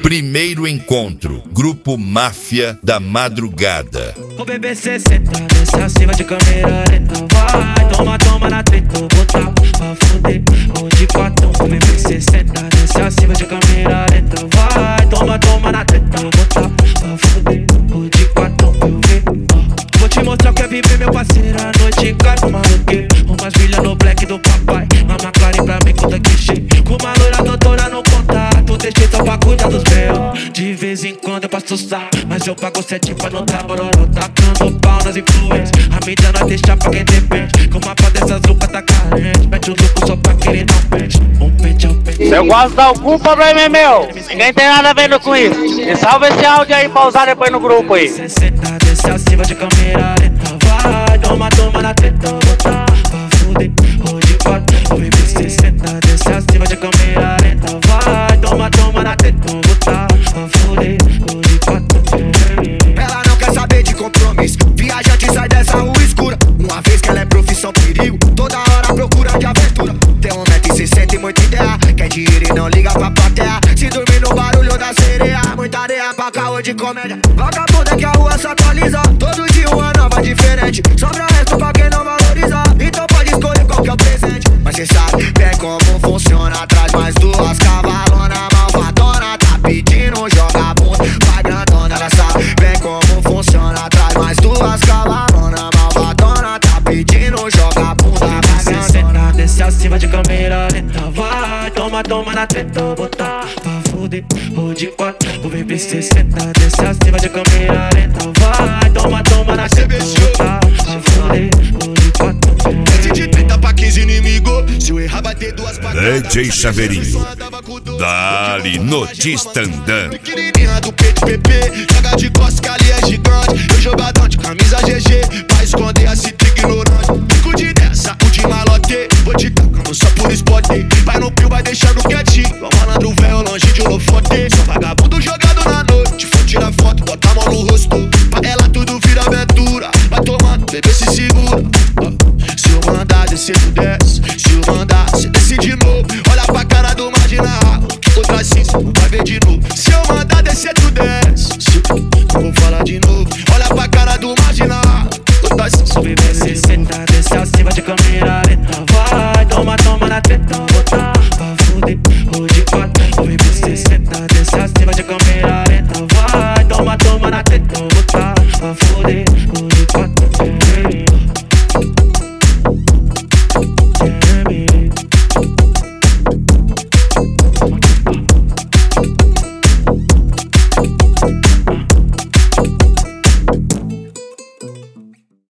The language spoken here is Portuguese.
Primeiro encontro, Grupo Máfia da Madrugada. O BBC senta, desce acima de câmera lenta. Vai, toma, toma na treta, botar pra fuder. O de quatro, o BBC senta, desce acima de câmera lenta. Vai, toma, toma na treta, botar pra fuder. O de quatro, eu ver. Vou te mostrar o que é viver, meu parceiro. A noite cai com maluqueiro. Umas brilha no black do papai. Uma McLaren pra mim, conta que cheio. Com uma loira doutora no contato. Deixei só pra cuidar dos meus. De vez em quando eu passo sal, mas eu pago 7 pra não dar bororó. Tacando pau nas influências, a mídia não deixa pra quem depende. Com uma pá dessas lucas tá carente. Mete o louco só pra querer dar um pente. Um pente é um pente. Se eu gosto de dar o cu, o problema é meu. Ninguém tem nada a ver com isso. E salva esse áudio aí pra usar depois no grupo aí. Desce acima de câmera lenta. Vai, toma, toma na treta, botar pra fuder. Hoje quatro, o BBC senta. Desce acima de câmera lenta. Vai, toma, toma na treta, botar pra fuder. Hoje quatro, ela não quer saber de compromisso. Viajante sai dessa rua escura. Uma vez que ela é profissão perigo, toda hora procura de aventura. Tem 1,60 m e muita ideia. Quer dinheiro e não liga pra plateia. Se dormir no barulho da sereia, muita areia pra caô de comédia. Vagabunda que a rua se atualiza. Todo dia uma nova diferente. Sobra resto pra quem não valoriza. Então pode escolher qual que é o presente. Mas cê sabe bem como funciona. Traz mais duas cavalona malvadona. Tá pedindo, joga bunda, vai grandona. Ela sabe bem como funciona. Traz mais duas cavalona malvadona. Tá pedindo, joga bunda, vai grandona. desce acima de câmera lenta. Vai, toma, toma na treta, botar pra fuder. O de quatro, o BBC senta. Desce acima de câmera lenta. Vai, toma, toma na treta, botar pra fuder. O de quatro, desce de 30 pra 15 inimigos. Se eu errar vai ter duas paradas. DJ Chaveirinho, dali no Tistandã. Pequenininha do peito PP, joga de costas que ali é gigante. Eu jogadão de camisa GG, pra esconder a cita ignorante. Fico de dessa, o de malote, vou te tacando só por spot. Vai no pio, vai deixando quietinho, ó malandro velho longe de holofote. Só vagabundo jogado na noite, for tirar foto, bota a mão no rosto. Pra ela tudo vira aventura, vai tomando, bebê se segura. Se eu mandar descer, tu desce. Se eu mandar, cê desce de novo. Olha pra cara do marginal, outra assim cê não vai ver de novo. Se eu mandar descer, tu desce. Eu vou falar de novo. Olha pra cara do marginal, outra assim cê o BBC senta. Desce acima de câmera lenta. Vai, toma, toma na treta, botar pra fuder. O de quatro,